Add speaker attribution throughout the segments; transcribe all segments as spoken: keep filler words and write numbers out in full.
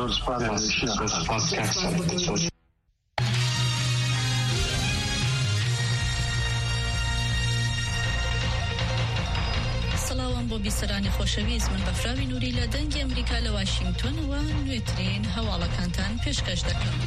Speaker 1: سلاوان بۆ بیسەرانی خۆشەویست، من بەفراوی نووری لە دەنگی ئەمریکا لە واشنگتۆنەوە نوێترین هەواڵەکانتان پێشکەش دەکەم.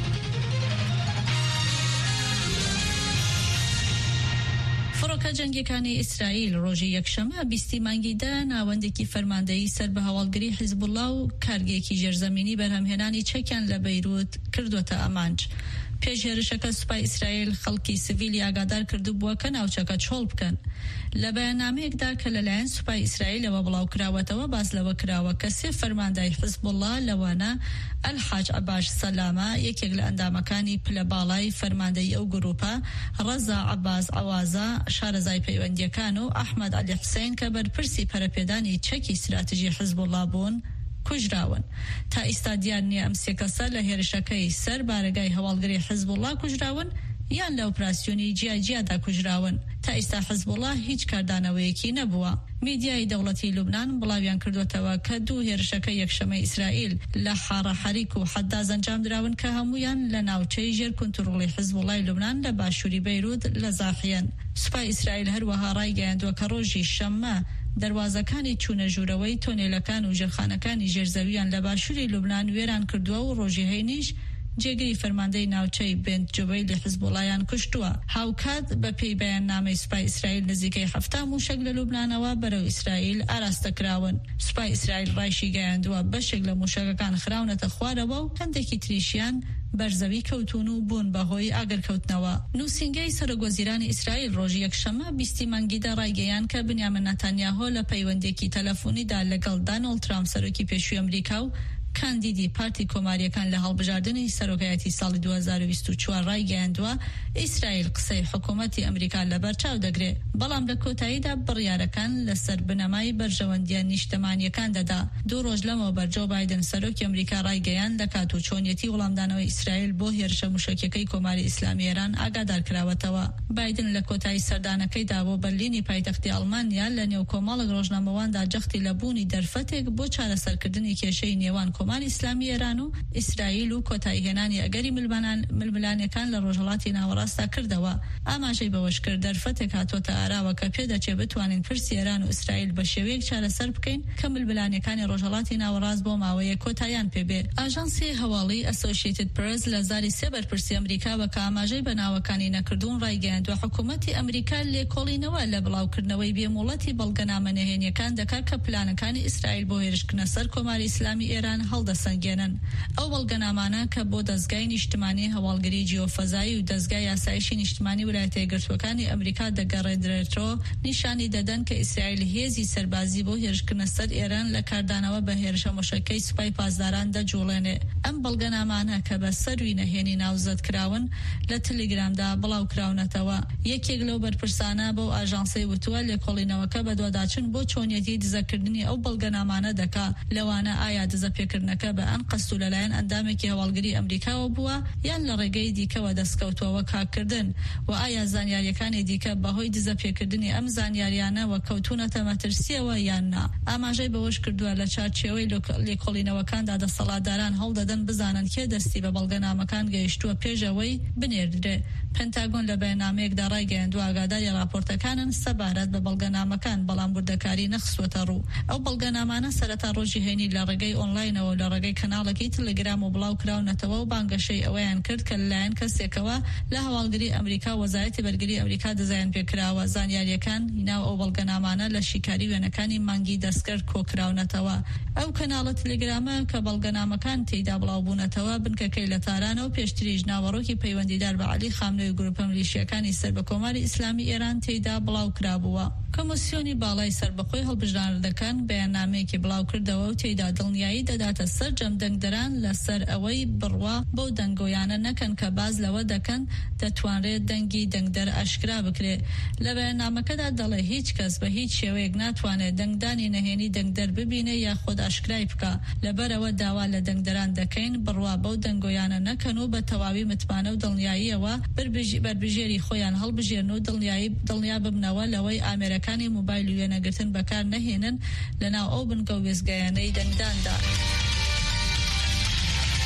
Speaker 1: فڕۆکە جەنگیەکانی ئیسرائیل ڕۆژی یەکشەمە بیستی مانگیدا ناوەندێکی فەرماندەیی سەر بە هەواڵگری حیزبوڵڵا و کارگەیەکی ژێرزەمینی بەرهەمهێنانی چەکیان لە بەیروت کردوتە ئامانج. پێشهێرشەکە سوپای ئیسرائیل خەڵکی سیڤیلی ئاگادار کردو بووە کە ناوچەکە چۆڵ بکەن. لە بەیاننامەیەکدا کە لەلایەن سوپای ئیسرائیلەوە بڵاو کراوەتەوە باس لەوە کراوە کە سێ فەرماندای حیزبوڵڵا لەوانە ئەلحاج عەباس سەلامە، یەکێک لە ئەندامەکانی پلە باڵای فەرماندەی ئەو گروپە، ڕەزا عەباس ئەوازە شارەزای پەیوەندیەکان و ئەحمەد عەلی حوسێن کە بەرپرسی پەرەپێدانی چەکی استراتیژی حیزبوڵڵا بوون کوژراون. تا ئێستا دیار نییە ئەم سێ کەسە لە هێرشەکەی سەر بارگای هەواڵگری حیزبوڵڵا کوژراون یان لە ئۆپراسیۆنی جیاجیادا کوژراون. تا ئێستا حیزبوڵڵا هیچ کاردانەوەیەکی نەبووە. میدیای دەوڵەتی لوبنان بڵاویان کردوتەوە کە دوو هێرشەکە یەکشەمەی ئیسرائیل لە حارە حەریک و حەداز ئەنجام دراون کە هەمویان لە ناوچەی ژێر کۆنتڕۆڵی حیزبوڵڵای لوبنان لە باشووری بەیروت لە زاحیەن. سوپای ئیسرائیل هەروەها ڕایگەیاندووە کە ڕۆژی شەممە دەواازەکانی چوونە ژوورەوەی تۆنێلەکان و ژێرخانەکانی ژێرزەویان لە باشووری لوبنان وێران کردووە و ڕۆژی هەینیش جێگەی فەرماندەی ناوچەی بنت جوبەی لە حیزبوڵڵایان کوشتووە. هاوکات بە پێی بەیاننامەی سوپای ئیسرائیل نزیکەی هەفتا موشک لە لوبنانەوە بەرەو ئیسرائیل ئاراستەکراون. سوپای ئیسرائیل ڕایشی گەیاندووە بەشێک لە موشکەکان خراونەتە خوارەوە و هەندێکی تریشیان بەرزەوی کەوتون و بوون بەهۆی ئاگرکەوتنەوە. نووسینگەی سەرۆگوەزیرانی ئیسرائیل ڕۆژی یەکشەمە بیستی مانگیدا ڕایگەیان کە بنیامین نەتانیاهۆ لە پەیوەندێکی تەلەفۆنیدا لەگەڵ دانەڵد ترامپ سەرۆکی پێشووی ئەمریکا و کاندیدی پارتی کۆماریەکان لە هەڵبژاردننی سەرۆکایەتی ساڵی دوو هەزار و بیست و چوار ڕایگەیاندووە ئیسرائیل قسەی حکوومەتی ئەمریکا لەبەرچاو دەگرێت، بەڵام لە کۆتاییدا بڕیارەکان لەسەر بنەمای بەرژەوەندیان نیشتەمانیەکان دەدا. دوو ڕۆژ لەمەوە بەر جو بایدن سەرۆکی ئەمریکا ڕایگەیان لە کات و چۆنیەتی وەڵامدانەوەی ئیسرائیل بۆ هێرشە موشکیەکەی کۆماری ئیسلامی ئێران ئاگادار کراوەتەوە. بایدن لە کۆتایی سەردانەکەیدا بۆ بەرلینی پایتەختی ئەڵمانیا لە نێو کۆمەڵێک ڕۆژنامەواندا جەختی لەبوونی دەرفەتێک بۆ چارەسەرکردنی کێشەی نێوان کۆماری ئیسلامی ئێران و ئیسرائیل و کۆتاییهێنانی ئەگەری ململانیەکان لە ڕۆژهەڵاتی ناوەڕاستا کردەوە. ئاماژەی بەوەش کرد دەرفەتێک هاتوۆتە ئاراوە کە پێدەچێت بتوانین پرسی ئێران و ئیسرائیل بە شێوەیەک چارەسەر بکەین کە ململانیەکانی ڕۆژهەڵاتی ناوەڕاست بۆ ماوەیە کۆتاییان پێبێ. ئاژانسی هەواڵی ئەسۆسیێتد پرس لە زاری سێ بەرپرسی ئەمریکا بە ئاماژەی بەناوەکانی نەکردوون ڕایگەیاندووە حکوومەتی ئەمریکا لێکۆڵینەوە لە بڵاوکردنەوەی بێموڵەتی بەڵگەنامە نهێنیەکان دەکات کە پلانەکانی ئیسرائیل بۆ هێرشکردنە سەر کۆماری ئیسلامی ئێران هەڵدەسەنگێنن. ئەو بەڵگەنامانە کە بۆ دەستگای نیشتمانی هەواڵگری جیۆفەزایی و دەستگای یاسایشی نیشتمانی ویلایەتە یەکگرتووەکانی ئەمریکا دەگەڕێدرێتەوە نیشانی دەدەن کە ئیسرائیل هێزی سەربازی بۆ هێرشکردنە سەر ئێران لە کاردانەوە بە هێرشە موشکەی سوپای پاسداران دەجوڵێنێ. ئەم بەڵگەنامانە کە بە سەروی نەهێنی ناوزەت کراون لە تەلەگرامدا بڵاو کراونەتەوە. یەکێک لەو بەرپرسانە بۆ ئاژانسەی وتووە لێکۆڵینەوەکە بە دوواداچن بۆ چۆنیەتی دزەکردنی ئەو بەڵگەنامانە دەکا، لەوانە ئایا دزەپێکردنەکە بە ئەن قەست و لەلایەن ئەندامێکی هەواڵگری ئەمریکاوە بووە یان لە ڕێگەی دیکەوە دەستکەوتووەوە کاکردن، و ئایا زانیاریەکانی دیکە بەهۆی دزەپێکردنی ئەم زانیاریانەوە کەوتونەتە مەترسیەوە یان نا. ئاماژەی بەوەش کردووە لە چارچێوەی لێکۆڵینەوەکاندا دەسەڵاتداران هەڵدەدەن بزانن کێ دەستی بە بەڵگەنامەکان گەیشتووە پێشەوەی بنێردرێ. پێنتاگۆن لە بەیاننامەیەکدا ڕایگەیاندووە ئاگاداری راپۆرتەکانن سەبارەت بە بەڵگەنامەکان، بەڵام وردەکاری نەخستووەتە ڕوو. ئەو بەڵگەنامانە سەرەتا ڕۆژی هەینی لە ڕێگەی ئۆنلاینەوە لە ڕێگەی کەناڵێکی تەلەگرام و بڵاو کراونەتەوە و بانگەشەی ئەوەیان کرد کە لەلایەن کەسێکەوە لە هەواڵگری ئەمریکا وەزارەتی بەرگری ئەمریکا دەزایان پێکراوە. زانیاریەکان هیناو ئەو بەڵگەنامانە لە شیکاری وێنەکانی مانگی دەستکرد کۆکراونەتەوە. ئەو کەناڵە تەلەگرامە کە بەڵگەنامەکان تێیدا بڵاو بوونەتەوە بنکەکەی لە تارانە و پێشتریش ناوەڕۆکی پەیوەندیدار بە عەلی خامنەی گروپە میلیشیەکانی سەر بە کۆماری ئیسلامی ئێران تێیدا بڵاو کرابووە. کۆمسیۆنی باڵای سەربەخۆی هەڵبژاردنەکان بەیاننامەیەکی بڵاو کردەوە و تێیدا دڵنیایی دەداتە سەر جەمدەنگدەران لەسەر ئەوەی بڕوا بەو دەنگۆیانە نەکەن کە باز لەوە دەکەن دەتوانرێت دەنگی دەنگدەر ئاشکرا بکرێت. لە بەیاننامەکەدا دەڵێ هیچ کەس بە هیچ شێوەیەک ناتوانێت دەنگدانی نەهێنی دەنگدەر ببینێ یا خۆت ئاشکرای بکە. لەبەرەوە داوا لە دەنگدەران دەکەین بڕوا بەو دەنگۆیانە نەکەن و بە تەواوی متمانە و دڵنیاییەوە بربژێری خۆیان هەڵبژێرن و دڵنیایی دڵنیا ببنەوە لەوەی ئامێرەکانی موبایل و وێنەگرتن بەکار نەهێنن لەناو ئەو بنکە و وێزگایانەی دەنگداندا.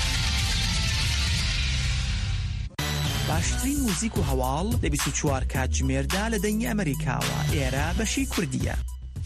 Speaker 2: باشترین موزیک و هەواڵ لە بیست و چوار کاتژمێردا لە دەنگی ئەمریکاوە. ئێرە بەشی کوردیە.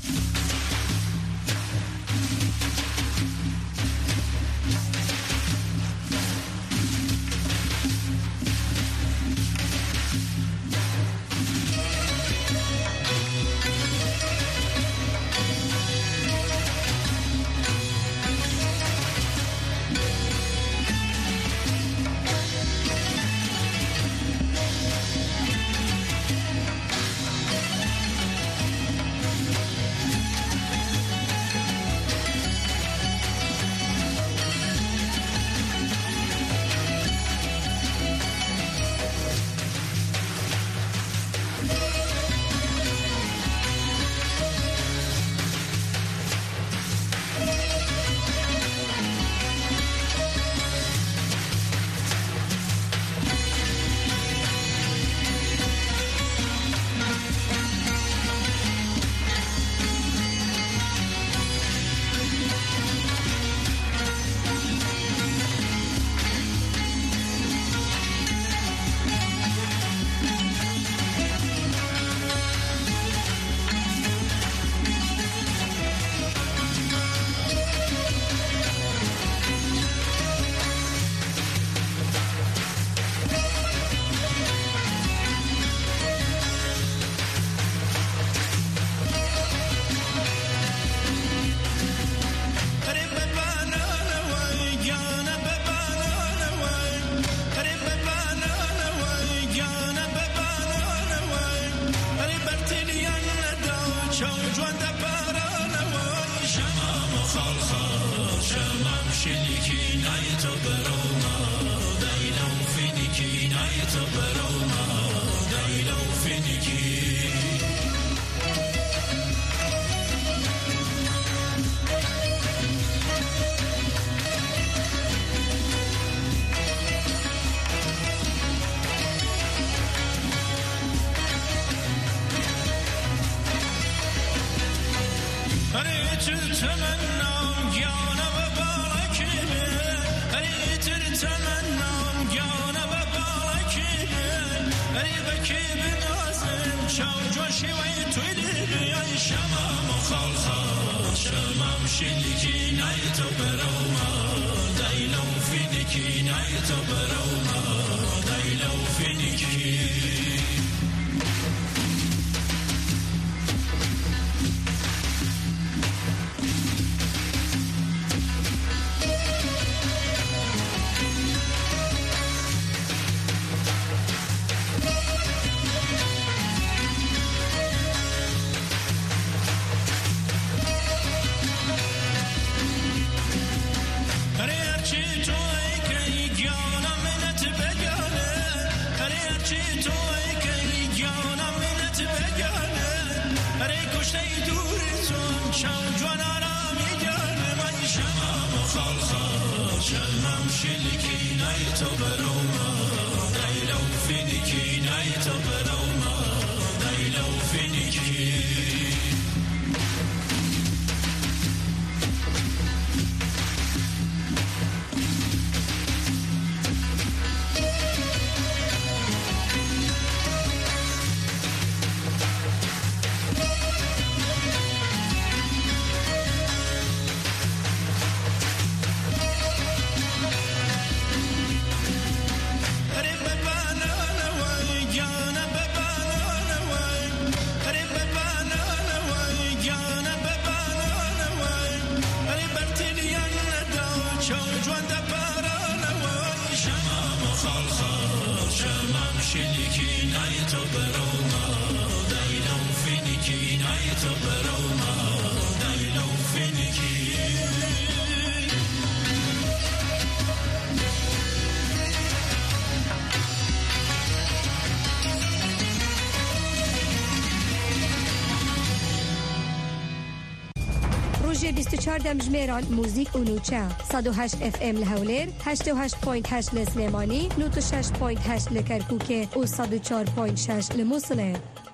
Speaker 3: بیست و چهار دمجمێران موزیک و نوچە صد و هەشت اف ام لە هەولێر هەشتاد و هەشت و هەشت لە سلێمانی نۆزدە و شەش و هەشت لە کەرکووکێ و صد و چهار و شەش لە مووسڵێ.